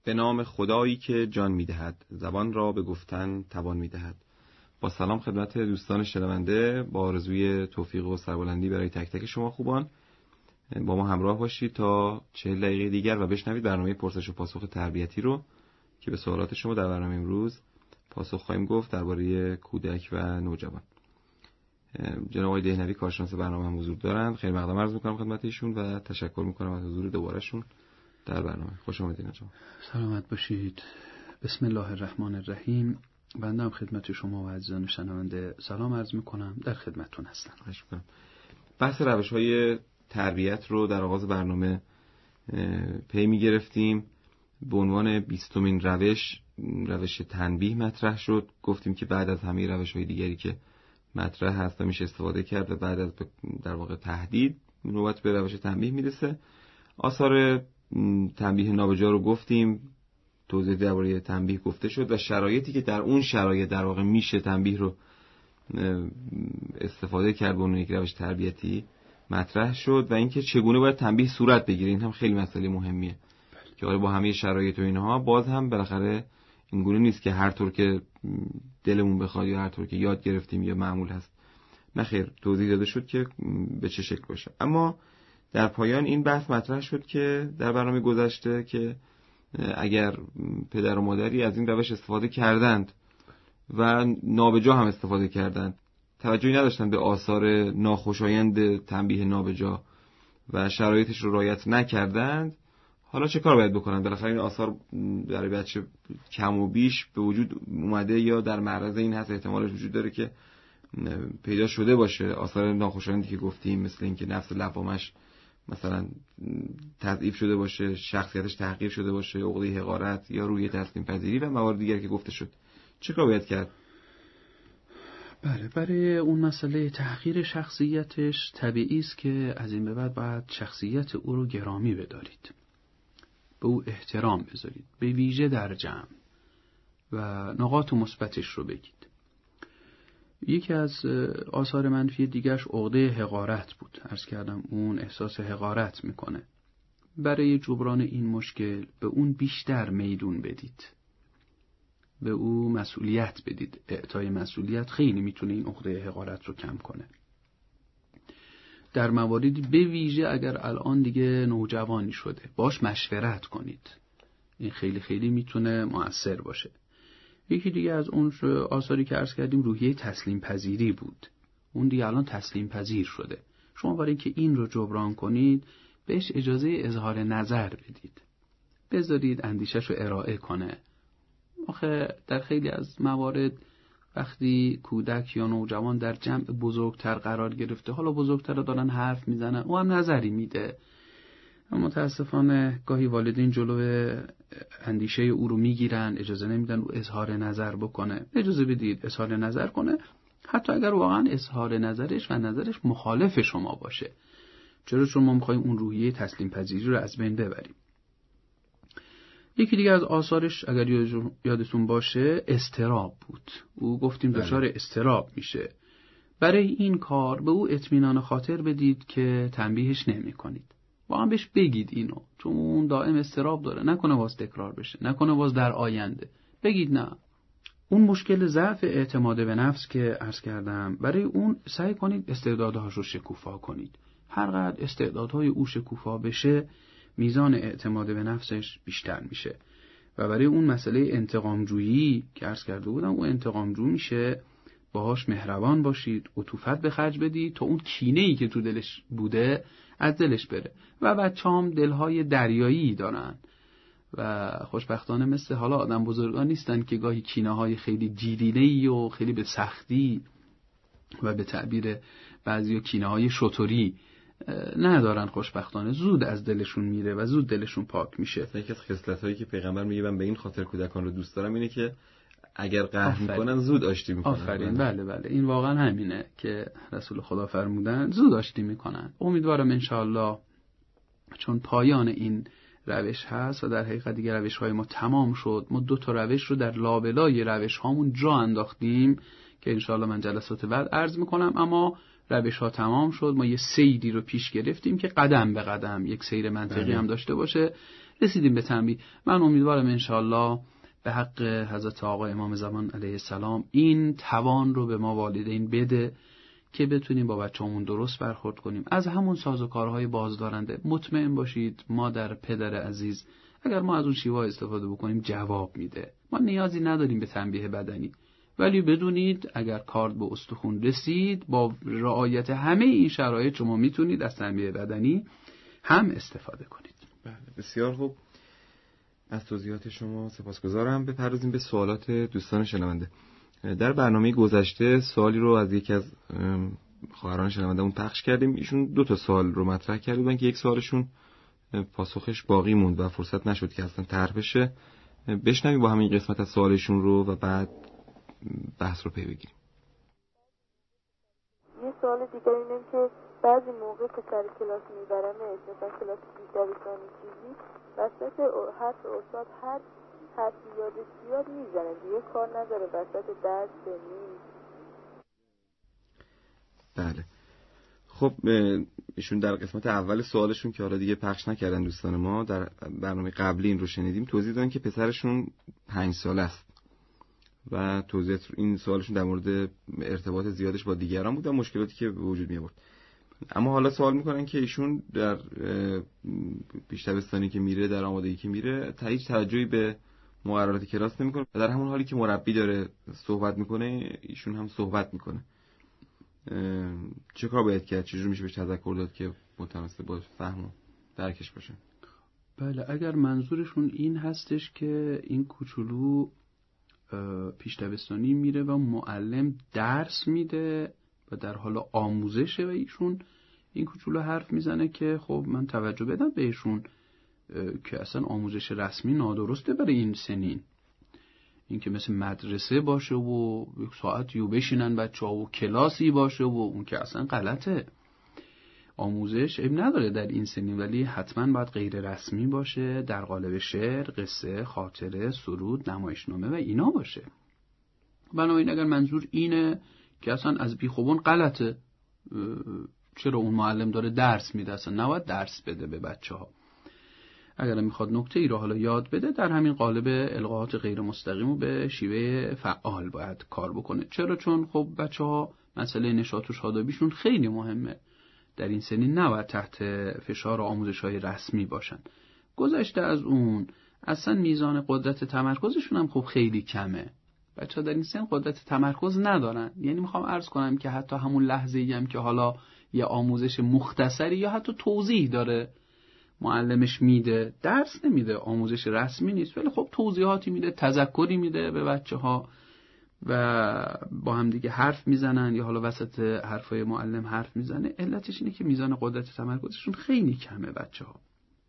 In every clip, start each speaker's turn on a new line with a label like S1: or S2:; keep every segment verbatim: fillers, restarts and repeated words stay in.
S1: به نام خدایی که جان می‌دهد، زبان را به گفتن توان می‌دهد. با سلام خدمت دوستان شنونده، با آرزوی توفیق و سربلندی برای تک تک شما خوبان. با ما همراه باشید تا چهل دقیقه دیگر و بشنوید برنامه پرسش و پاسخ تربیتی رو که به سوالات شما در برنامه امروز پاسخ خواهیم گفت درباره کودک و نوجوان. جناب آقای دهنوی کارشناس برنامه هم حضور دارند. خیلی مقدم عرض می‌کنم خدمت ایشون و تشکر می‌کنم از حضور دوبارهشون در برنامه. خوش آمدید جناب.
S2: سلامت باشید. بسم الله الرحمن الرحیم. بنده هم خدمت شما و عزیزان شنونده سلام عرض می‌کنم. در خدمتتون هستم.
S1: خواهش می‌کنم. بحث روش‌های تربیت رو در آغاز برنامه پی می‌گرفتیم. به عنوان بیستمین روش روش تنبیه مطرح شد. گفتیم که بعد از همه روش‌های دیگری که مطرح هست و میشه استفاده کرد و بعد از در واقع تهدید نوبت به روش تنبیه میرسه. آثار تنبیه نابجا رو گفتیم، توضیح درباره تنبیه گفته شد و شرایطی که در اون شرایط در واقع میشه تنبیه رو استفاده کرد به عنوان یک روش تربیتی مطرح شد و اینکه چگونه باید تنبیه صورت بگیره. این هم خیلی مسئله مهمیه که آره با همه شرایط و اینها باز هم بالاخره اینگونه نیست که هر طور که دلمون بخواد یا هر طور که یاد گرفتیم یا معمول هست. نه خیر، توضیح داده شد که به چه شکل باشه. اما در پایان این بحث مطرح شد که در برنامه گذشته که اگر پدر و مادری از این روش استفاده کردند و نابجا هم استفاده کردند، توجهی نداشتند به آثار ناخوشایند تنبیه نابجا و شرایطش رو رعایت نکردند، حالا چه کار باید بکنن؟ بالاخره این آثار برای بچه کم و بیش به وجود اومده یا در معرض این هست، احتمالش وجود داره که پیدا شده باشه. آثار ناخوشایندی که گفتیم مثل اینکه نفس لوامش مثلا تضعیف شده باشه، شخصیتش تحقیر شده باشه، عقده حقارت یا روی تسلیم پذیری و موارد دیگر که گفته شد. چه کار باید کرد؟
S2: بله، برای اون مسئله تحقیر شخصیتش طبیعی است که از این به بعد باید شخصیت او رو گرامی بدارید، به او احترام بذارید، به ویژه در جمع، و نقاط مثبتش رو بگید. یکی از آثار منفی دیگرش عقده حقارت بود. عرض کردم اون احساس حقارت میکنه. برای جبران این مشکل به اون بیشتر میدون بدید، به او مسئولیت بدید. اعطای مسئولیت خیلی میتونه این عقده حقارت رو کم کنه. در مواردی به ویژه اگر الان دیگه نوجوانی شده باش مشورت کنید. این خیلی خیلی میتونه مؤثر باشه. یکی دیگه از اون آثاری که عرض کردیم روحیه تسلیم پذیری بود. اون دیگه الان تسلیم پذیر شده. شما برای اینکه این رو جبران کنید بهش اجازه اظهار نظر بدید. بذارید اندیشش رو ارائه کنه. آخه در خیلی از موارد وقتی کودک یا نوجوان در جمع بزرگتر قرار گرفته، حالا بزرگتر دارن حرف میزنن، او هم نظری میده، اما متاسفانه گاهی والدین جلو اندیشه او رو میگیرن، اجازه نمیدن او اظهار نظر بکنه. اجازه بدید اظهار نظر کنه، حتی اگر واقعا اظهار نظرش و نظرش مخالف شما باشه. چرا؟ چون ما میخوایم اون روحیه تسلیم پذیری رو از بین ببریم. یکی دیگه از آثارش اگر یادتون باشه اضطراب بود. او گفتیم دچار اضطراب میشه. برای این کار به او اطمینان خاطر بدید که تنبیهش نمی کنید. واقعا بهش بگید اینو، چون اون دائم اضطراب داره، نکنه باز تکرار بشه، نکنه باز در آینده. بگید نه. اون مشکل ضعف اعتماد به نفس که عرض کردم، برای اون سعی کنید استعدادهاش رو شکوفا کنید. هر قدر استعدادهای او شکوفا بشه میزان اعتماد به نفسش بیشتر میشه. و برای اون مسئله انتقام جویی که عرض کرده بودم، اون انتقام جو میشه، باهاش مهربان باشید، عطوفت به خرج بدید تا اون کینه‌ای که تو دلش بوده از دلش بره. و بچه‌هام دلهای دریایی دارن و خوشبختانه مثل حالا آدم بزرگان نیستن که گاهی کینه‌های خیلی جیرینه‌ای و خیلی به سختی و به تعبیر بعضیا کینه‌های شتری ندارن. خوشبختانه زود از دلشون میره و زود دلشون پاک میشه.
S1: یکی از خصلت‌هایی که پیغمبر میگه من به این خاطر کودکان رو دوست دارم اینه که اگر قهر میکنن زود آشتی میکنن.
S2: آفرین. بله بله، این واقعا همینه که رسول خدا فرمودن، زود آشتی میکنن. امیدوارم انشاءالله چون پایان این روش هست و در حقیقت دیگه روش های ما تمام شد، ما دو تا روش رو در لابلای روش هامون جا انداختیم که انشاءالله من جلسات بعد عرض میکنم. اما روش ها تمام شد، ما یه سیری رو پیش گرفتیم که قدم به قدم یک سیر منطقی هم داشته باشه رسیدیم به تنبیه. من امیدوارم انشاءالله به حق حضرت آقا امام زمان علیه السلام این توان رو به ما والدین بده که بتونیم با بچه‌مون درست برخورد کنیم. از همون سازوکارهای بازدارنده مطمئن باشید مادر پدر عزیز اگر ما از اون شیوه استفاده بکنیم جواب میده. ما نیازی نداریم به تنبیه بدنی، ولی بدونید اگر کارد به استخوان رسید با رعایت همه این شرایط شما میتونید از تنبیه بدنی هم استفاده کنید.
S1: بله بسیار خوب، از توضیحات شما سپاسگزارم. بپردازیم به سوالات دوستان شنونده. در برنامه گذشته سوالی رو از یکی از خواهران شنونده‌مون پخش کردیم. ایشون دو تا سوال رو مطرح کردن که یک سوالشون پاسخش باقی موند و فرصت نشد که اصلا طرح بشه. بشنویم با همین قسمت از سوالشون رو و بعد بحث رو پی بگیریم.
S3: یه سوال دیگه اینه که بعضی موقع که سر کلاس میبرمش، مثلا کلاس بی‌دبستانی چیزی، وسط حرف استاد هر حرفی یادش بیاد میزنه، دیگه کار نداره وسط درس نیست.
S1: بله خب ایشون در قسمت اول سوالشون که حالا دیگه پخش نکردن دوستان ما، در برنامه قبلی این رو شنیدیم، توضیح دادن که پسرشون پنج ساله است و توضیح این سوالشون در مورد ارتباط زیادش با دیگران بود و مشکلاتی که به وجود می آورد. اما حالا سوال میکنن که ایشون در پیش دبستانی که میره، در آمادگی که میره، هیچ توجهی به مقررات کلاس نمیکنه و در همون حالی که مربی داره صحبت میکنه ایشون هم صحبت میکنه. چه کار باید کرد؟ چجور میشه بهش تذکر داد که متناسب با فهم و درکش باشه؟
S2: بله اگر منظورشون این هستش که این کوچولو پیش دبستانی میره و معلم درس میده و در حال آموزشه و ایشون این کوچولو حرف میزنه که خب من توجه بدم بهشون که اصلا آموزش رسمی نادرسته برای این سنین، این که مثل مدرسه باشه و یک ساعتی و بشینن بچه ها و کلاسی باشه و اون که اصلا غلطه. آموزش عیب نداره در این سنین، ولی حتما باید غیر رسمی باشه، در قالب شعر، قصه، خاطره، سرود، نمایشنامه و اینا باشه. بنابراین اگر منظور اینه که اصلا از بیخوبون غلطه، چرا اون معلم داره درس میده، اصلا نباید درس بده به بچه ها. اگر میخواد نکته ای رو حالا یاد بده در همین قالب القاءات غیر مستقیم و به شیوه فعال باید کار بکنه. چرا؟ چون خب بچه ها مسئله نشاط و شادابیشون خیلی مهمه، در این سنین نباید تحت فشار آموزش های رسمی باشن. گذشته از اون اصلا میزان قدرت تمرکزشون هم خب خیلی کمه. بچه ها در این سن قدرت تمرکز ندارن. یعنی میخوام عرض کنم که حتی همون لحظه ای هم که حالا یه آموزش مختصری یا حتی توضیح داره معلمش میده، درس نمیده، آموزش رسمی نیست، ولی خب توضیحاتی میده، تذکری میده به بچه ها و با هم دیگه حرف میزنن یا حالا وسط حرفای معلم حرف میزنه. علتش اینه که میزان قدرت تمرکزشون خیلی کمه بچه ها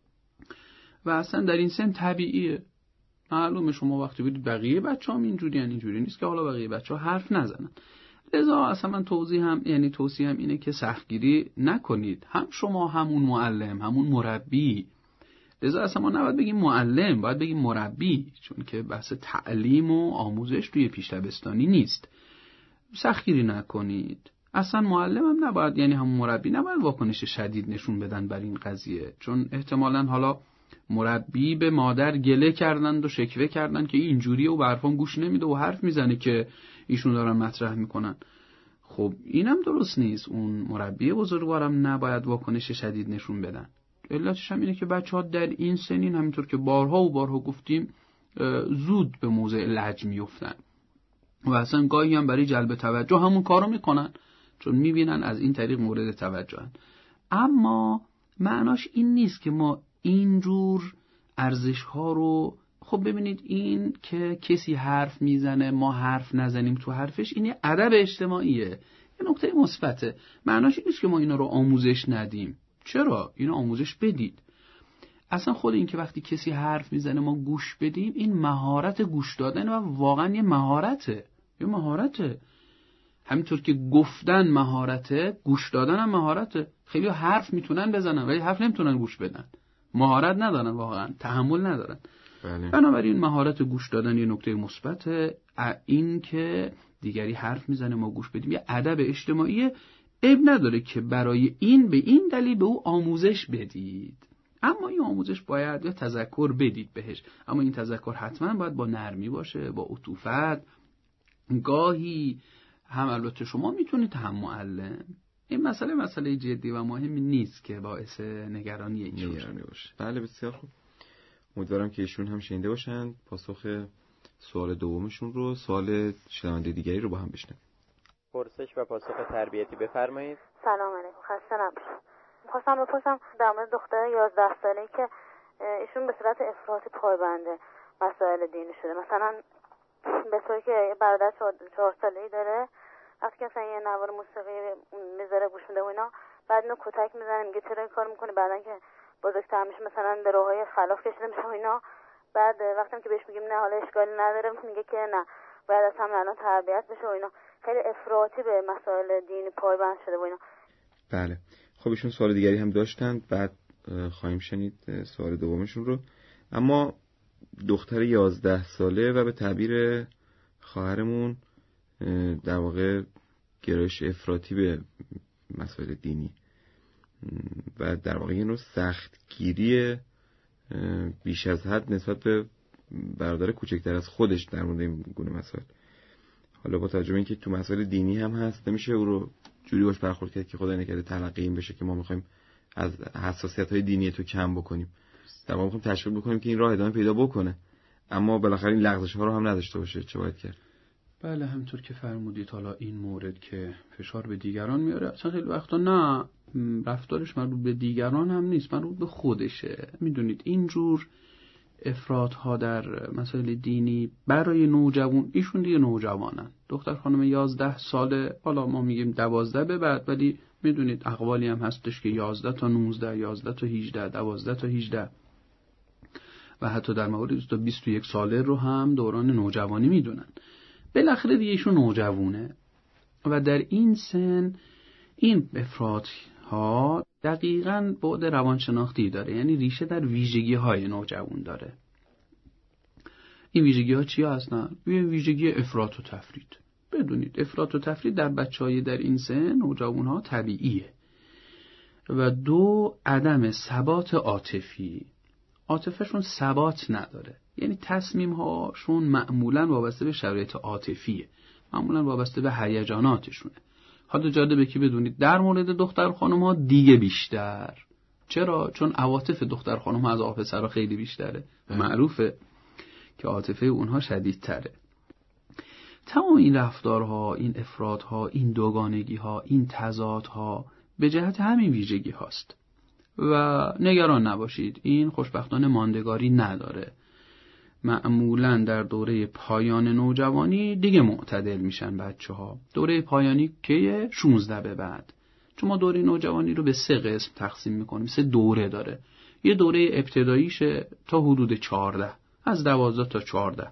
S2: و اصلا در این سن طبیعیه. معلومه شما وقتی بودید بقیه بچه هم اینجوری هن، اینجوری نیست که حالا بقیه بچه ها حرف نزنن. لذا اصلا من توضیح هم یعنی توصیه هم اینه که سختگیری نکنید، هم شما همون معلم همون مربی. لذا اصلا ما نباید بگیم معلم، باید بگیم مربی، چون که بحث تعلیم و آموزش توی پیش دبستانی نیست. سختگیری نکنید. اصلا معلم هم نباید، یعنی همون مربی نباید واکنش شدید نشون بدن بر این قضیه، چون احتمالاً حالا مربی به مادر گله کردند و شکوه کردند که اینجوریه و به حرفام گوش نمیده و حرف میزنه که ایشون دارن مطرح میکنن. خب اینم درست نیست. اون مربی بزرگوارم نباید واکنش شدید نشون بدن. علتش هم اینه که بچه‌ها در این سنین همینطور که بارها و بارها گفتیم زود به موضع لج میافتن و اصلا گاهی هم برای جلب توجه همون کارو میکنن، چون میبینن از این طریق مورد توجهن. اما معناش این نیست که ما اینجور ارزش ها رو، خب ببینید این که کسی حرف میزنه ما حرف نزنیم تو حرفش، این یه ادب اجتماعیه، یه نکته مثبته. معناش این نیست که ما اینا رو آموزش ندیم. چرا؟ اینو آموزش بدید. اصلا خود این که وقتی کسی حرف میزنه ما گوش بدیم، این مهارت گوش دادن و واقعا یه مهارته، یه مهارته. همینطور که گفتن مهارته، گوش دادن هم مهارته. خیلی حرف میتونن بزنن ولی حرف نمیتونن گوش بدن، مهارت ندارن، واقعا تحمل ندارن.
S1: بله.
S2: بنابراین مهارت گوش دادن یه نکته مثبته. این که دیگری حرف میزنه ما گوش بدیم یه ادب اجتماعیه. عیب نداره که برای این به این دلیل به او آموزش بدید. اما این آموزش باید یا تذکر بدید بهش، اما این تذکر حتما باید با نرمی باشه، با عطوفت. گاهی هم البته شما میتونید هم معلم. این مسئله مسئله جدی و مهمی نیست که باعث نگرانی این
S1: نگرانی باشه. بله بسیار خوب. امیدوارم که ایشون هم شنیده باشن. پاسخ سوال دومشون رو، سوال شنونده دیگری رو با هم بشنویم.
S4: پرسش و پاسخ تربیتی بفرمایید.
S3: سلام علیکم، خسته نباشید. می‌خواستم بپرسم در مورد دختر یازده ساله‌ای که ایشون به صورت افراطی پایبند مسائل دینی شده. مثلا به طوری که برادر چهار ساله‌ای داره، وقتی که مثلا یه نوار موسیقی میذاره گوش میده و اینا، بعد اینو کتک میزنه، میگه چرا این کارو میکنی؟ بعدن که بزرگتر میشه مثلا به راههای خلاف کشیده میشه و اینا. بعد وقتی که بهش میگیم نه حالا اشکالی نداره، میگه که نه باید از همین الان تربیت بشه و اینا. خیلی افراطی به مسائل دینی پایبند شده و اینا.
S1: بله. خب ایشون سوال دیگری هم داشتن، بعد خواهیم شنید سوال دومشون رو. اما دختر یازده ساله و به تعبیر خواهرمون در واقع گرایش افراطی به مسائل دینی و در واقع این رو سختگیری بیش از حد نسبت به برادر کوچکتر از خودش در مورد این گونه مسائل. حالا با توجه به اینکه تو مسائل دینی هم هست، نمیشه او رو جوری باش برخورد کرد که خدا نکرده تلقی این بشه که ما میخوایم از حساسیت‌های دینی تو کم بکنیم. در واقع میخوایم تشویق بکنیم که این راه ادامه پیدا بکنه، اما بالاخره این لغزش‌ها رو هم نداشته باشه. چه باید کرد؟
S2: بله همونطور که فرمودید، حالا این مورد که فشار به دیگران میاره، اصلا خیلی وقتا نه رفتارش مربوط به دیگران هم نیست، مربوط به خودشه. میدونید اینجور افراط‌ها در مسائل دینی برای نوجوان، ایشون دیگه نوجوانن، دختر خانم یازده ساله، حالا ما میگیم دوازده به بعد، ولی میدونید اقوالی هم هستش که یازده تا نوزده، یازده تا هجده، دوازده تا هجده و حتی در مورد تا بیست و یک ساله رو هم دوران نوجوانی میدونن. بالاخره دیگه ایشون نوجوانه و در این سن این افراط ها دقیقاً بعد روانشناختی داره، یعنی ریشه در ویژگی های نوجوان داره. این ویژگی ها چی هستن؟ ویژگی افراط و تفرید. بدونید افراط و تفرید در بچهای در این سن نوجوان ها طبیعیه. و دو، عدم ثبات عاطفی. عاطفه‌شون ثبات نداره، یعنی تصمیم هاشون معمولاً وابسته به شرایط عاطفیه، معمولاً وابسته به هیجاناتشونه. حالا جالبه که بدونید در مورد دختر خانم ها دیگه بیشتر. چرا؟ چون عواطف دختر خانم ها از پسرها خیلی بیشتره. معروفه که عاطفه اونها شدیدتره. تمام این رفتارها، این افراطها، این دوگانگی ها، این تضادها به جهت همین ویژگی هاست. و نگران نباشید، این خوشبختانه ماندگاری نداره. معمولاً در دوره پایان نوجوانی دیگه معتدل میشن بچه ها. دوره پایانی که شانزده به بعد، چون ما دوره نوجوانی رو به سه قسم تقسیم میکنیم، سه دوره داره. یه دوره ابتداییشه تا حدود چهارده، از دوازده تا چهارده.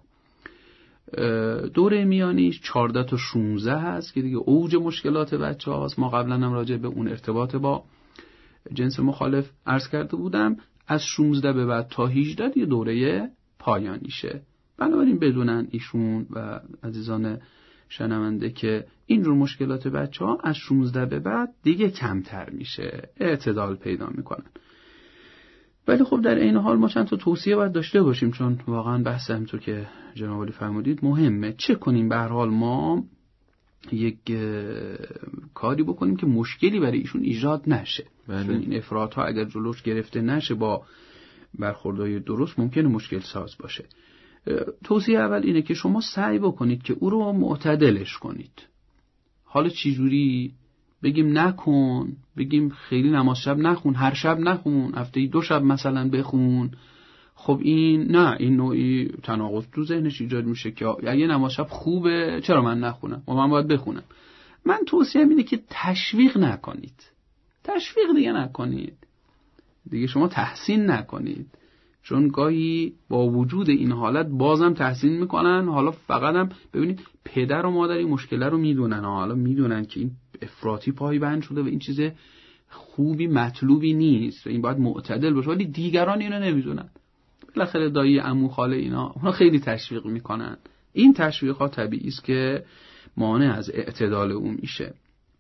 S2: دوره میانیش چهارده تا شانزده هست که دیگه اوج مشکلات بچه هاست. ما قبلا هم راجع به اون ارتباط با جنس مخالف عرض کرده بودم. از شانزده به بعد تا هجده دیگه دوره پایانیشه. بنابراین بدونن ایشون و عزیزان شنونده که اینجور مشکلات بچه ها از شانزده به بعد دیگه کمتر میشه، اعتدال پیدا میکنن. ولی خب در این حال ما چند تا توصیه باید داشته باشیم، چون واقعا بحث همونطور که جناب عالی فرمودید مهمه. چه کنیم؟ به هر حال ما یک کاری بکنیم که مشکلی برای ایشون ایجاد نشه. چون این افراط ها اگر جلوش گرفته نشه با برخوردهای درست ممکنه مشکل ساز باشه. توصیه اول اینه که شما سعی بکنید که او رو معتدلش کنید. حالا چی جوری؟ بگیم نکن، بگیم خیلی نماز شب نخون، هر شب نخون، هفته دو شب مثلا بخون. خب این نه، این نوعی تناقض تو ذهنش ایجاد میشه که اگه نماز شب خوبه چرا من نخونم و من باید بخونم. من توصیه اینه که تشویق نکنید. تشویق دیگه نکنید. دیگه شما تحسین نکنید، چون گاهی با وجود این حالت بازم تحسین میکنن. حالا فقط هم ببینید پدر و مادر این مشکل رو میدونن، حالا میدونن که این افراطی پایبند شده و این چیز خوبی مطلوبی نیست و این باید معتدل باشه، ولی دیگران اینو نمیدونن. بالاخره دایی، عمو، خاله اینا اونا خیلی تشویق میکنن. این تشویق ها طبیعی است که مانع از اعتدال اون میشه.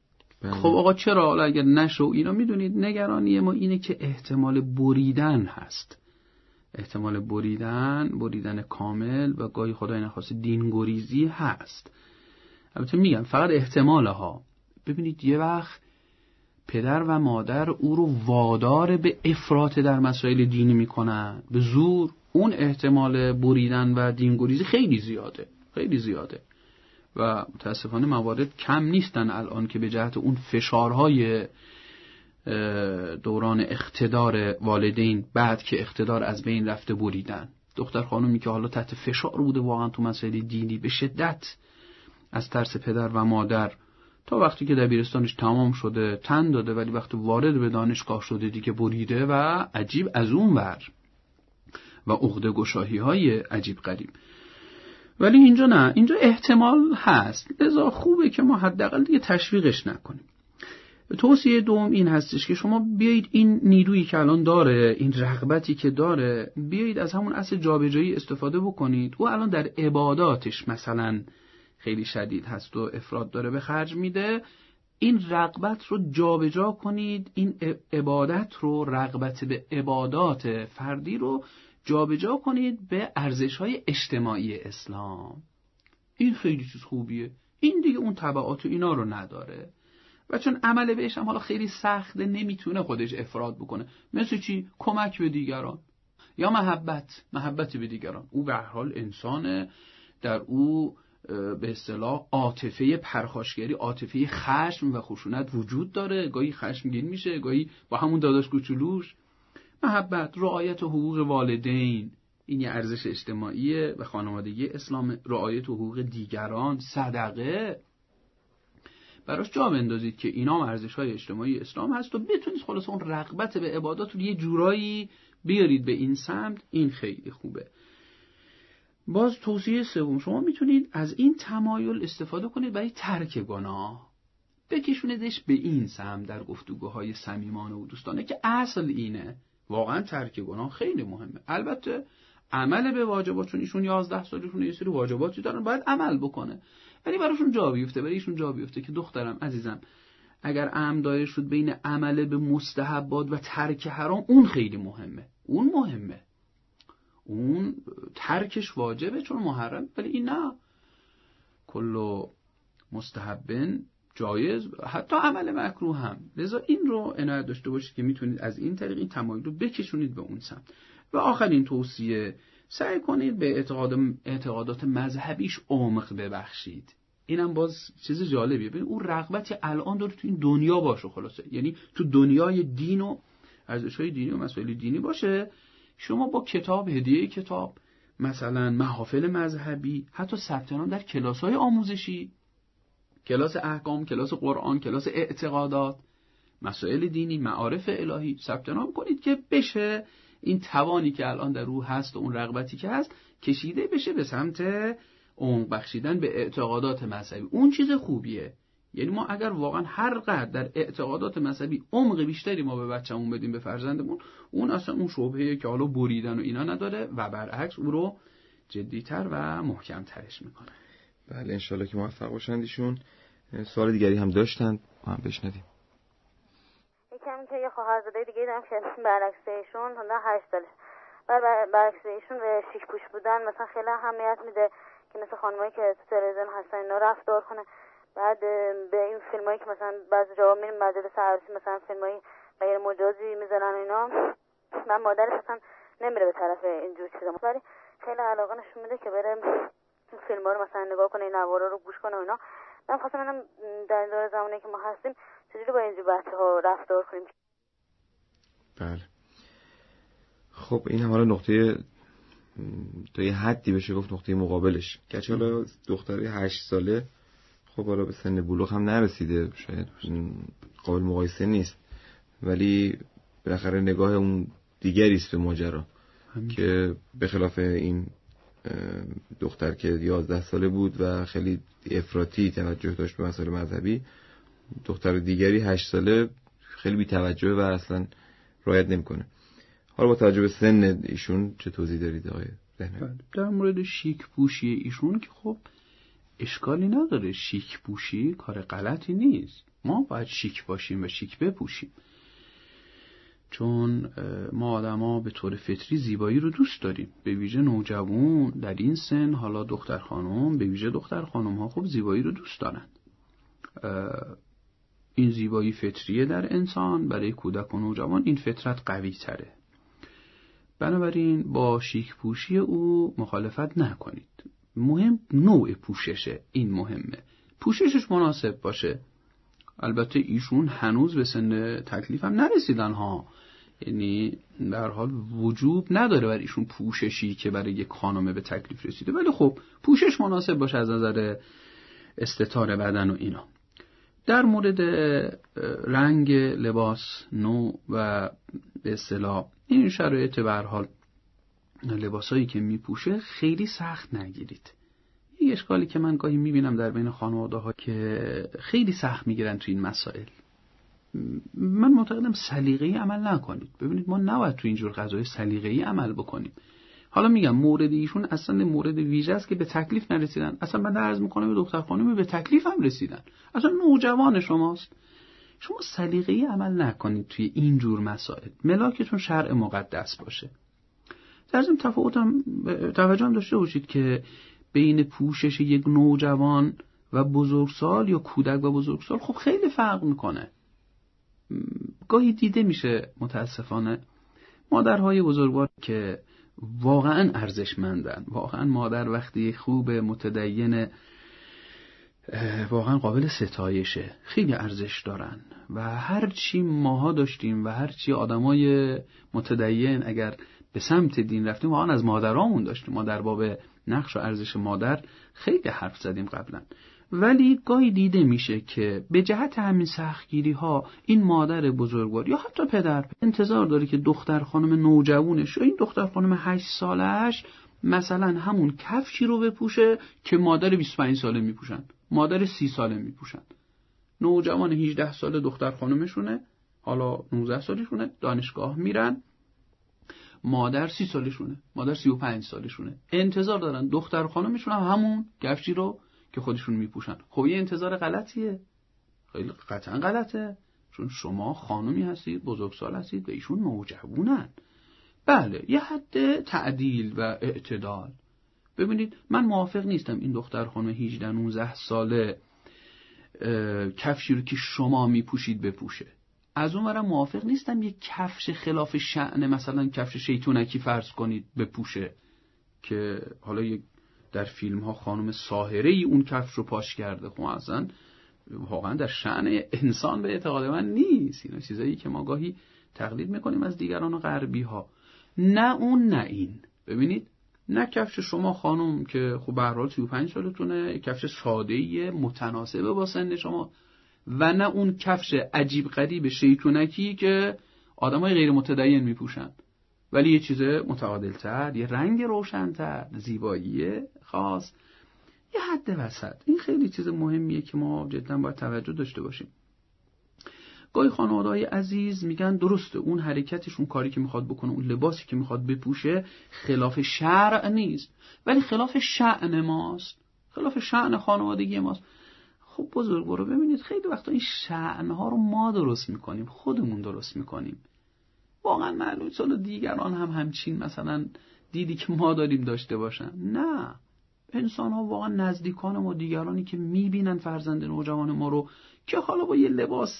S2: خب آقا چرا؟ حالا اگر نشو اینا، میدونید نگرانی ما اینه که احتمال بریدن هست، احتمال بریدن بریدن کامل و گاهی خدای نخواسته دینگریزی هست. البته میگم فقط احتماله ها. ببینید یه وقت پدر و مادر او رو وادار به افراط در مسائل دینی میکنن به زور، اون احتمال بریدن و دینگریزی خیلی زیاده، خیلی زیاده و متاسفانه موارد کم نیستن الان که به جهت اون فشارهای دوران اقتدار والدین بعد که اقتدار از بین رفته بریدن. دختر خانومی که حالا تحت فشار بوده واقعا تو مسائل دینی به شدت از ترس پدر و مادر، تا وقتی که دبیرستانش تمام شده تن داده، ولی وقتی وارد به دانشگاه شده دیگه بریده و عجیب از اون ور و عقده گشایی های عجیب غریب. ولی اینجا نه، اینجا احتمال هست، لذا خوبه که ما حداقل دیگه تشویقش نکنیم. توصیه دوم این هستش که شما بیایید این نیرویی که الان داره، این رغبتی که داره، بیایید از همون اصل جابجایی استفاده بکنید. او الان در عباداتش مثلا خیلی شدید هست و افراط داره به خرج میده، این رغبت رو جابجا کنید، این عبادت رو، رغبت به عبادات فردی رو جابجا کنید به ارزش‌های اجتماعی اسلام. این خیلی چیز خوبیه. این دیگه اون تبعات اینا رو نداره و چون عمل بهش هم حالا خیلی سخته، نمیتونه خودش افراد بکنه. مثل چی؟ کمک به دیگران یا محبت، محبت به دیگران. او به هر حال انسانه، در او به اصطلاح عاطفه پرخاشگری، عاطفه خشم و خشونت وجود داره، گاهی خشمگین میشه، گاهی با همون داداش کوچولوش. محبت، رعایت حقوق والدین، این یه ارزش اجتماعیه و خانوادگی اسلام، رعایت حقوق دیگران، صدقه. براش جا بندازید که اینا هم ارزش‌های اجتماعی اسلام هست و بتونید خلاص اون رغبت به عبادات رو یه جورایی بیارید به این سمت. این خیلی خوبه. باز توصیه سوم، شما میتونید از این تمایل استفاده کنید برای ترک گناه، بکشونیدش به این سمت در گفتگوهای صمیمانه و دوستانه که اصل اینه. واقعا ترک گناه خیلی مهمه. البته عمل به واجبات، چون ایشون یازده سالشون یه سری واجباتی دارن باید عمل بکنه، ولی براشون جا بیفته، برای ایشون جا بیفته که دخترم عزیزم اگر عمل داره شد بین عمل به مستحبات و ترک حرام، اون خیلی مهمه، اون مهمه، اون ترکش واجبه چون محرم، ولی این نه، کلو مستحبن جایز، حتی عمل مکروه هم. لذا این رو عنایت داشته باشید که میتونید از این طریق این تمایل رو بکشونید به اون سمت. و آخرین توصیه، سعی کنید به اعتقاد اعتقادات مذهبیش عمق ببخشید. اینم باز چیز جالبیه. ببین اون رغبتی الان داره تو این دنیا باشه، خلاصه یعنی تو دنیای دین و ارزش‌های دینی و مسائل دینی باشه. شما با کتاب، هدیه کتاب، مثلا محافل مذهبی، حتی ثبت نام در کلاس‌های آموزشی، کلاس احکام، کلاس قرآن، کلاس اعتقادات، مسائل دینی، معارف الهی، ثبت نام کنید که بشه این توانی که الان در روح هست و اون رغبتی که هست کشیده بشه به سمت عمق بخشیدن به اعتقادات مذهبی. اون چیز خوبیه. یعنی ما اگر واقعا هر قدر در اعتقادات مذهبی عمق بیشتری ما به بچه‌مون بدیم، به فرزندمون، اون اصلا اون شبهه که حالا بریدن و اینا نداره و برعکس اون رو جدی‌تر و محکم‌ترش میکنه.
S1: بله انشالله که موفق باشند. ایشون سوال دیگری هم داشتن، ما هم بشنویم.
S3: یکم که یه خواهرزاده دیگه دارم که برعکس ایشون حالا هشت ساله، بر برعکس ایشون به شیک پوش بودن مثلا خیلی اهمیت میده که مثل خانمایی که تو تلویزیون هستن اینا رفتار کنه. بعد به این فیلمایی که مثلا بعضی جاها میریم مجلس عروسی مثلا فیلمایی غیر مجازی میذارن اینا، من مادرش اصلا نمیره به طرف اینجور چیزا، ولی خیلی علاقه نشون میده که بره این فیلم‌ها رو مثلا نگاه کنه، این نوارا رو گوش کنه و اینا. من خواستم ببینم در این دوره زمانی که ما هستیم چجوری با اینجور بچه‌ها رفتار کنیم.
S1: بله خب این هم حالا نقطه تا یه حدی بشه گفت نقطه مقابلش که حالا دختری هشت ساله خب حالا به سن بلوغ هم نرسیده، شاید قابل مقایسه نیست، ولی بالاخره نگاه اون دیگری است به ماجرا که به خلاف این دختر که یازده ساله بود و خیلی افراطی توجه داشت به مسائل مذهبی، دختر دیگری هشت ساله خیلی بی‌توجهه و اصلا رعایت نمی‌کنه. حالا با توجه به سن ایشون چه توضیح دارید آقای ذهنی؟
S2: در مورد شیک پوشی ایشون که خب اشکالی نداره، شیک پوشی کار غلطی نیست، ما باید شیک باشیم و شیک بپوشیم، چون ما آدما به طور فطری زیبایی رو دوست داریم، به ویژه نوجوان در این سن، حالا دختر خانم، به ویژه دختر خانم ها خب زیبایی رو دوست دارن. این زیبایی فطریه در انسان، برای کودک و نوجوان این فطرت قوی تره. بنابراین با شیک پوشی او مخالفت نکنید. مهم نوع پوششه، این مهمه، پوششش مناسب باشه. البته ایشون هنوز به سن تکلیف هم نرسیدن ها، یعنی به هر حال وجوب نداره برای ایشون پوششی که برای یک خانم به تکلیف رسیده، ولی خب پوشش مناسب باشه از نظر استتار بدن و اینا. در مورد رنگ لباس، نوع و به اصطلاح این شرایط به هر حال لباسایی که میپوشه خیلی سخت نگیرید. یه اشکالی که من گاهی میبینم در بین خانواده ها که خیلی سخت میگیرن تو این مسائل، من معتقدم سلیقه‌ای عمل نکنید. ببینید ما نباید تو اینجور قضایا سلیقه‌ای عمل بکنیم. حالا میگم مورد ایشون اصلا مورد ویژه است که به تکلیف نرسیدن. اصلا من عرض میکنم به دختر خانمی به تکلیف هم رسیدن، اصلا نوجوان شماست. شما سلیقه‌ای عمل نکنید توی اینجور مسائل، ملاکتون شرع مقدس باشه. در ضمن تفاوتم توجه هم داشته باشید که بین پوشش یک نوجوان و بزرگسال یا کودک و بزرگسال خب خیلی فرق میکنه. گاهی دیده میشه متاسفانه مادرهای بزرگوار که واقعا ارزشمندن، واقعا مادر وقتی خوب، متدین، واقعا قابل ستایشه، خیلی ارزش دارن و هرچی ماها داشتیم و هرچی آدمای متدین اگر به سمت دین رفتیم واقعا از مادرامون داشتیم. ما در باب نقش و ارزش مادر خیلی حرف زدیم قبلا، ولی گاهی دیده میشه که به جهت همین سختگیری ها این مادر بزرگوار یا حتی پدر انتظار داره که دختر خانم نوجوانش یا این دختر خانم هشت سالش مثلا همون کفشی رو بپوشه که مادر بیست و پنج ساله میپوشن، مادر سی ساله میپوشن. نوجوان هجده ساله دختر خانمشونه، حالا نوزده سالشونه، دانشگاه میرن، مادر سی سالشونه، مادر سی و پنج سالشونه، انتظار دارن دختر خانمشون هم همون کفشی رو که خودشون میپوشن. خب یه انتظار غلطیه، خیلی قطعا غلطه، چون شما خانمی هستید، بزرگسال هستید و ایشون نوجوانن. بله یه حد تعدیل و اعتدال. ببینید من موافق نیستم این دختر خانم هجده نوزده ساله کفشی رو که شما میپوشید بپوشه. از اون ورم موافق نیستم یک کفش خلاف شأن، مثلا کفش شیطونکی فرض کنید بپوشه که حالا یک در فیلم ها خانم ساحره ای اون کفش رو پاش کرده. خب اصلا واقعا در شأن انسان به اعتقاد من نیست. اینا چیزایی که ما گاهی تقلید میکنیم از دیگران و غربی ها. نه اون نه این. ببینید نه کفش شما خانم که خب به هر حال سی و پنج سالتونه، کفش ساده‌ای متناسب با سن شما، و نه اون کفش عجیب غریب شیطونکی که آدمای غیر متدین میپوشن، ولی یه چیز متعادل‌تر، یه رنگ روشن‌تر، زیبایی خاص، یه حد وسط. این خیلی چیز مهمیه که ما جدا باید توجه داشته باشیم. گاهی خانواده‌های عزیز میگن درسته اون حرکتش، اون کاری که میخواد بکنه، اون لباسی که میخواد بپوشه خلاف شرع نیست، ولی خلاف شأن ماست، خلاف شأن خانوادگی ماست. خب بزرگوارو ببینید خیلی وقتا این شأنها رو ما درست میکنیم، خودمون درست میکنیم. واقعا معلوم سال دیگران هم همچین مثلا دیدی که ما داریم داشته باشن. نه، انسان ها واقعا نزدیکان ما، دیگرانی که میبینن فرزند نوجوان ما رو که حالا با یه لباس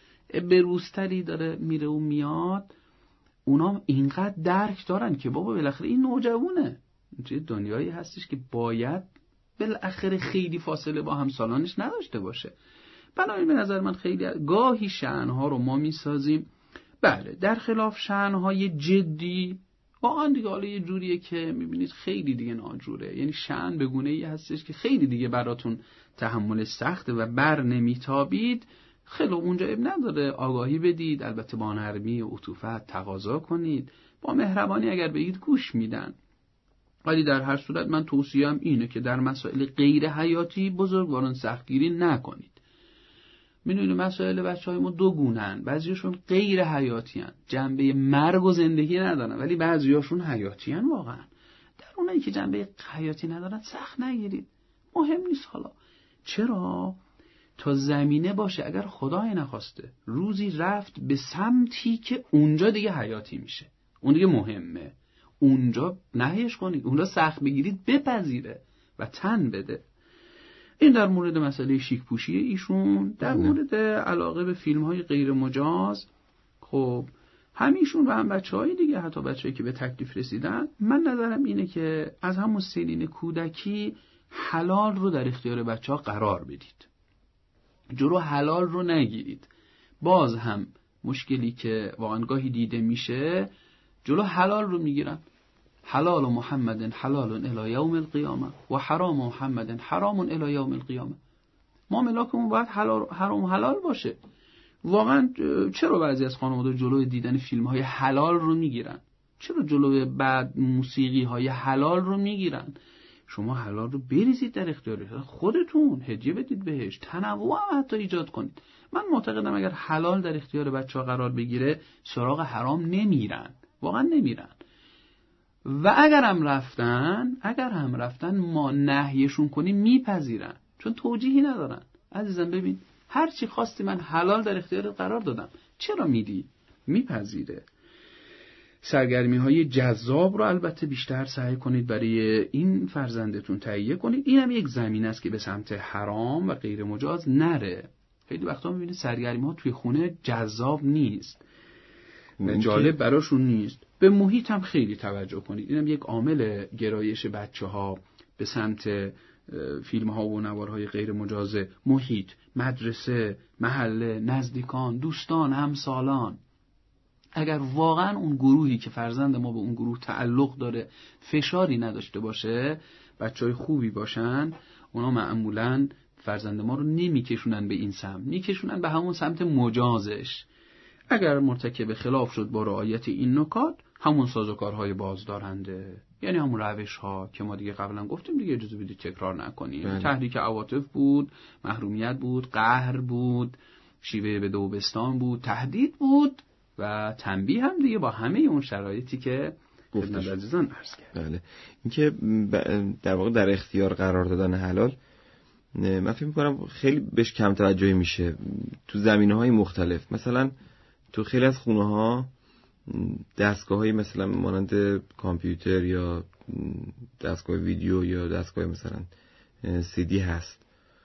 S2: بروزتری داره میره و میاد، اونا اینقدر درک دارن که بابا بالاخره این نوجوانه، توی دنیایی هستش که باید بالاخره خیلی فاصله با همسالانش نداشته باشه. بنابراین به نظر من خیلی گاهی شأنها رو ما میسازیم. بله در خلاف شأنهای جدی واقعا دیگه حالا یه جوریه که میبینید خیلی دیگه ناجوره، یعنی شأن به گونه ای هستش که خیلی دیگه براتون تحمل سخته و بر نمیتابید. خیلی اونجا اب نداره آگاهی بدید، البته با نرمی و عطوفت تقاضا کنید، با مهربانی اگر بگید گوش میدن. ولی در هر صورت من توصیه‌ام اینه که در مسائل غیر حیاتی بزرگواران سختگیری نکنید. میدونید مسائل بچه‌های ما دو گونه‌ان، بعضیاشون غیر حیاتی‌ان، جنبه مرگ و زندگی ندارن، ولی بعضیاشون حیاتی‌ان واقعا. در اونایی که جنبه حیاتی ندارن سخت نگیرید. مهم نیست. حالا چرا؟ تا زمینه باشه. اگر خدای نخواسته روزی رفت به سمتی که اونجا دیگه حیاتی میشه، اون دیگه مهمه، اونجا نهیش کنید، اونجا سخت بگیرید بپذیره و تن بده. این در مورد مسئله شیک پوشی ایشون. در مورد علاقه به فیلم های غیر مجاز، خب همیشون و هم بچه های دیگه، حتی بچه هایی که به تکلیف رسیدن، من نظرم اینه که از همون سنین کودکی حلال رو در اختیار بچه ها قرار بدید، جلو حلال رو نگیرید. باز هم مشکلی که واقعا گاهی دیده میشه، جلو حلال رو میگیرن. حلال محمد حلال الی یوم القیامه و حرام محمد حرام الی یوم القیامه. ما ملاکمون باید حلال حرام حلال باشه. واقعا چرا بعضی از خانواده جلوی دیدن فیلم های حلال رو میگیرن؟ چرا جلوی بعد موسیقی های حلال رو میگیرن؟ شما حلال رو بریزید در اختیار خودتون، هدیه بدید بهش، تنوع هم حتی ایجاد کنید. من معتقدم اگر حلال در اختیار بچه‌ها قرار بگیره، سراغ حرام نمیرن، واقعا نمیرن. و اگر هم رفتن اگر هم رفتن ما نهیشون کنیم میپذیرن، چون توجیهی ندارن. عزیزم ببین، هر چی خواستی من حلال در اختیار قرار دادم، چرا میدی؟ میپذیره. سرگرمی های جذاب رو البته بیشتر سعی کنید برای این فرزندتون تهیه کنید. این هم یک زمین است که به سمت حرام و غیر مجاز نره. خیلی وقتا میبینید سرگرمی ها توی خونه جذاب نیست، جالب براشون نیست. به محیط هم خیلی توجه کنید. این هم یک عامل گرایش بچه ها به سمت فیلم ها و نوارهای غیر مجاز. محیط، مدرسه، محله، نزدیکان، دوستان، همسالان. اگر واقعا اون گروهی که فرزند ما به اون گروه تعلق داره فشاری نداشته باشه، بچهای خوبی باشن، اونا معمولاً فرزند ما رو نمیکشونن به این سمت، میکشونن به همون سمت مجازش. اگر مرتکب خلاف شد با رعایت این نکات، همون سازوکارهای بازدارنده، یعنی همون روش ها که ما دیگه قبلا گفتیم دیگه، اجازه بدید تکرار نکنیم. بله. تحریک عواطف بود، محرومیت بود، قهر بود، شیوه به دوبستان بود، تهدید بود و تنبیه هم دیگه، با همه اون شرایطی که گفتم عزیزان عرض کردم.
S1: بله. اینکه در واقع در اختیار قرار دادن حلال، من فکر می‌کنم خیلی بهش کم توجهی میشه تو زمینه‌های مختلف. مثلا تو خیلی از خونه‌ها دستگاه‌های مثلا مانند کامپیوتر یا دستگاه ویدیو یا دستگاه مثلا سی دی هست.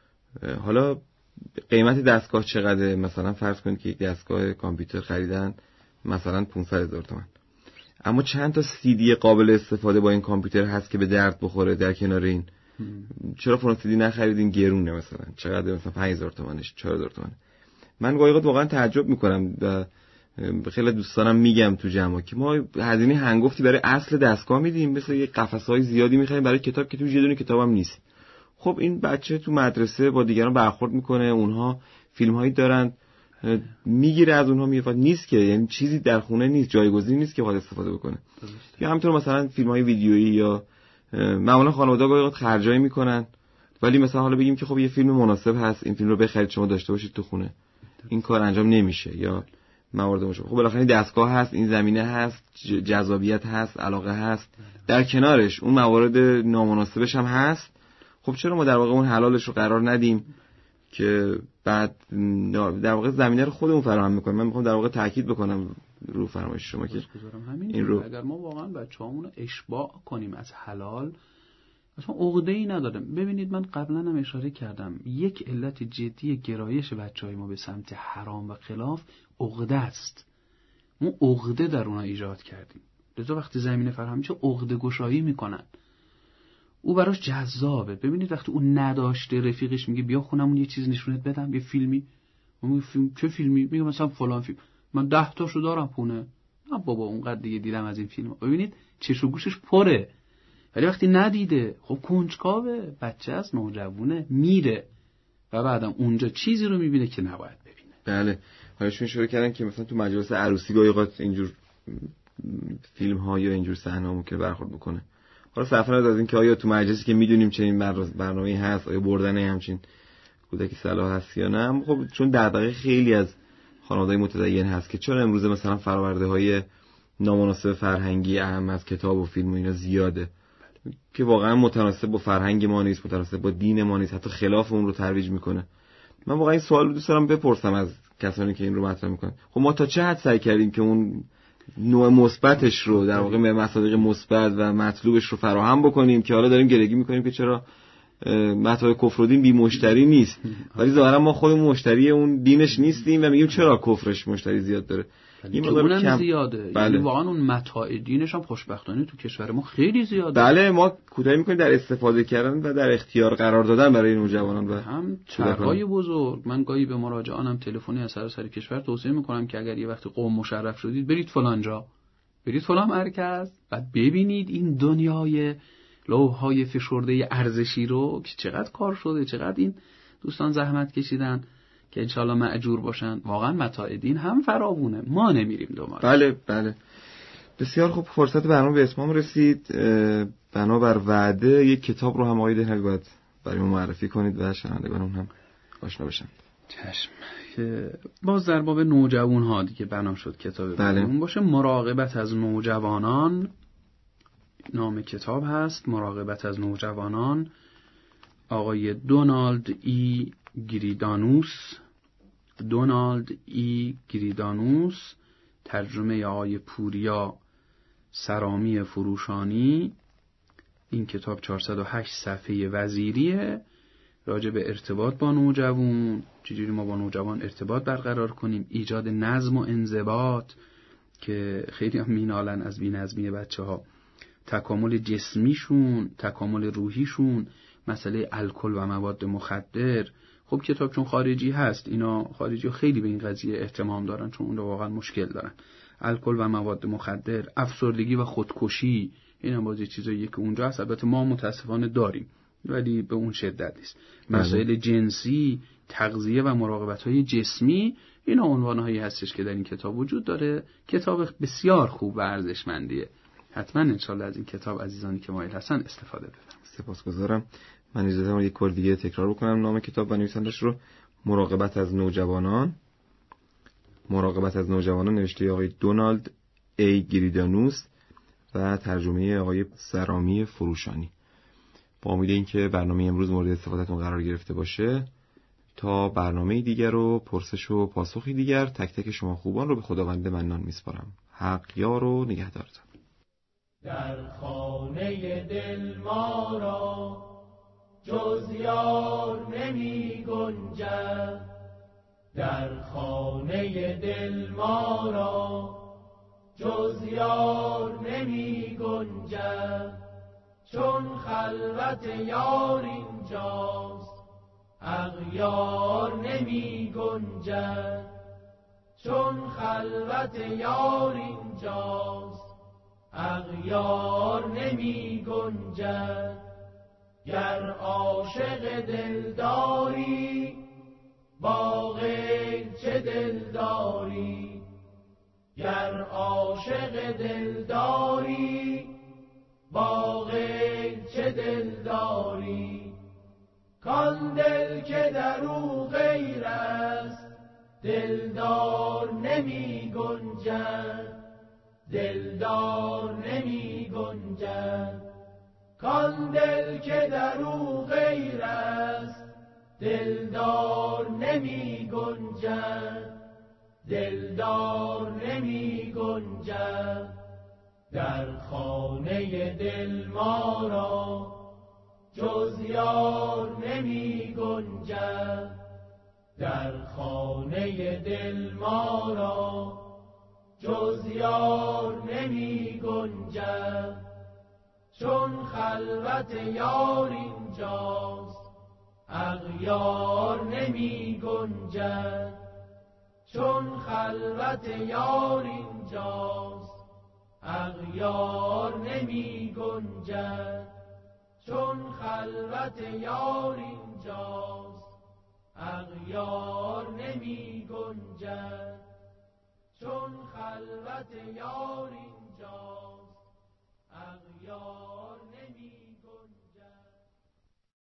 S1: حالا قیمت دستگاه چقدره؟ مثلا فرض کنید که یک دستگاه کامپیوتر خریدن مثلا پانصد هزار تومان، اما چند تا سی دی قابل استفاده با این کامپیوتر هست که به درد بخوره در کنار این. چرا فلان سی دی نخریدین؟ گرونه مثلا. چقدر؟ مثلا پنج هزار تومانش، چهار هزار تومان. من گاهی اوقات واقعا تعجب میکنم و خیلی دوستانم میگم تو جمع که ما هزینه هنگفتی برای اصل دستگاه میدیم، مثل یه قفس‌های زیادی میخریم برای کتاب که توش یه دونه کتابم نیست. خب این بچه تو مدرسه با دیگران برخورد میکنه، اونها فیلم‌هایی دارن، میگیره از اونها میفاد، نیست که، یعنی چیزی در خونه نیست، جایگزینی نیست که بخواد استفاده بکنه. یا همینطور مثلا فیلم‌های ویدیویی یا معمولا خانواده‌ها گاهی اوقات خرجایی میکنن، ولی مثلا حالا بگیم که خب یه فیلم مناسب هست، این فیلم رو بخرید شما داشته باشید تو خونه، این کار انجام نمیشه. یا موارد مشابه. خب بالاخره دستگاه هست، این زمینه هست، جذابیت هست، علاقه هست، در کنارش اون موارد نامناسبش هم هست. خب چرا ما در واقع اون حلالش رو قرار ندیم که بعد در واقع زمینه رو خودمون فراهم میکنیم؟ من میخوام در واقع تاکید بکنم رو فرمایش شما که
S2: این رو اگر ما واقعا بچه‌هامون رو اشباع کنیم از حلال، اصلا عقده‌ای ندارم. ببینید من قبلا هم اشاره کردم، یک علت جدی گرایش بچه‌های ما به سمت حرام و خلاف عقده است. ما عقده در اونها ایجاد کردیم، لذا وقتی زمینه فراهم میشه عقده گشایی میکنن، او براش جذابه. ببینید وقتی اون نداشته، رفیقش میگه بیا خونمون یه چیز نشونت بدم، یه فیلمی، اون فیلم چه فیلمی؟ میگه مثلا فلان فیلم، من ده تاشو دارم خونه. نه بابا اونقدر دیگه دیدم از این فیلم. ببینید چش و گوشش پره، ولی وقتی ندیده، خب کنجکاوه، بچه است، نوجوانه، میره و بعدم اونجا چیزی رو میبینه که نباید ببینه.
S1: بله. حالشون شروع کردن که مثلا تو مجلس عروسی گاهی اوقات اینجور فیلم ها یا اینجور صحنه ها ممکنه برخورد بکنه. حالا صرفاً از این که آیا تو مجلسی که میدونیم چنین برنامه‌ای هست، آیا بردن همچین کودکی صلاح هست یا نه. خب چون دغدغه خیلی از خانواده‌های متدین هست که چون امروز مثلا فرآورده‌های نامناسب فرهنگی اهم از کتاب و فیلم و اینا زیاده، که واقعا متناسب با فرهنگ ما نیست، متناسب با دین ما نیست، حتی خلاف اون رو ترویج میکنه. من واقعا این سوال رو دوست دارم بپرسم از کسانی که این رو مطرح میکنن. خب ما تا چه حد سعی کردیم که اون نوع مثبتش رو در واقع مصادیق مثبت و مطلوبش رو فراهم بکنیم، که حالا داریم گلگی میکنیم که چرا مطلب کفر و دین بی مشتری نیست، ولی ظاهرا ما خودمون مشتری اون دینش نیستیم و میگیم چرا کفرش مشتری زیاد داره.
S2: این اونم کم... زیاده. بله. یعنی واقعا اون متاع دینش هم خوشبختانه تو کشور ما خیلی زیاده.
S1: بله، ما کوتاهی میکنیم در استفاده کردن و در اختیار قرار دادن برای نوجوانان و
S2: هم چرخای بزرگ. من گاهی به مراجعانم تلفنی از سراسر کشور توصیه میکنم که اگر یه وقت قوم مشرف شدید برید فلان جا، برید فلان مرکز و ببینید این دنیای لوح‌های فشرده ارزشی رو که چقدر کار شده، چقدر این دوستان زحمت کشیدن که انشالله مأجور باشن. واقعا متاع دین هم فراوونه، ما نمیریم دنبالش.
S1: بله بله، بسیار خوب. فرصت برنامه به اتمام رسید. بنابر وعده یک کتاب رو هم آقای دهقانی باید برای ما معرفی کنید و شنوندگان هم آشنا بشن.
S2: چشم. باز در باب نوجوان ها دیگه بنا شد کتاب برامون باشه. مراقبت از نوجوانان نام کتاب هست. مراقبت از نوجوانان، آقای دونالد ای گریدانوس. دونالد ای گریدانوس، ترجمه آقای پوریا سرامی فروشانی. این کتاب چهارصد و هشت صفحه وزیریه، راجع به ارتباط با نوجوان، چجوری ما با نوجوان ارتباط برقرار کنیم، ایجاد نظم و انضباط که خیلی هم مینالن از بی‌نظمی بچه ها، تکامل جسمیشون، تکامل روحیشون، مسئله الکل و مواد مخدر. خب کتاب چون خارجی هست، اینا خارجی ها خیلی به این قضیه اهتمام دارن چون اون رو واقعا مشکل دارن. الکل و مواد مخدر، افسردگی و خودکشی، این هم بازی چیزاییه که اونجا هست. البته ما متاسفانه داریم ولی به اون شدت نیست. مسائل جنسی، تغذیه و مراقبت‌های جسمی، اینا عنوان‌هایی هستش که در این کتاب وجود داره. کتاب بسیار خوب و ارزشمندیه. حتما انشالله از این کتاب عزیزانی که مایل هستن استفاده ببرن.
S1: سپاسگزارم. من اجازه دارم یک بار دیگه تکرار بکنم نام کتاب و نویسندش رو. مراقبت از نوجوانان. مراقبت از نوجوانان نوشته آقای دونالد ای گریدانوس و ترجمه آقای سرامی فروشانی. با امید اینکه برنامه امروز مورد استفادهتون قرار گرفته باشه. تا برنامه دیگر و پرسش و پاسخی دیگر، تک تک شما خوبان رو به خداوند منان میسپارم. حق یار و نگهدارتان.
S5: در خانه دل ما را جز یار نمی گنجد، در خانه دل ما را جز یار نمی گنجد، چون خلوت یار اینجاست اغیار نمی گنجد، چون خلوت یار اینجاست اغیار نمی گنجد. گر عاشق دلداری با غیر چه دلداری، گر عاشق دلداری با غیر چه دلداری، کان دل که در او غیر است دلدار نمی گنجد، دلدار نمی گنجد، کان دل که در او غیر است دلدار نمی گنجد، دلدار نمی گنجد. در خانه دل ما را جز یار نمی گنجد، در خانه دل ما را جز یار نمی گنجد، چون خلوت یار اینجاست اغیار نمی گنجد، چون خلوت یار اینجاست اغیار نمی گنجد، چون خلوت یار اینجاست اغیار نمی گنجد، چون خلوت یار اینجاست اغیار نمی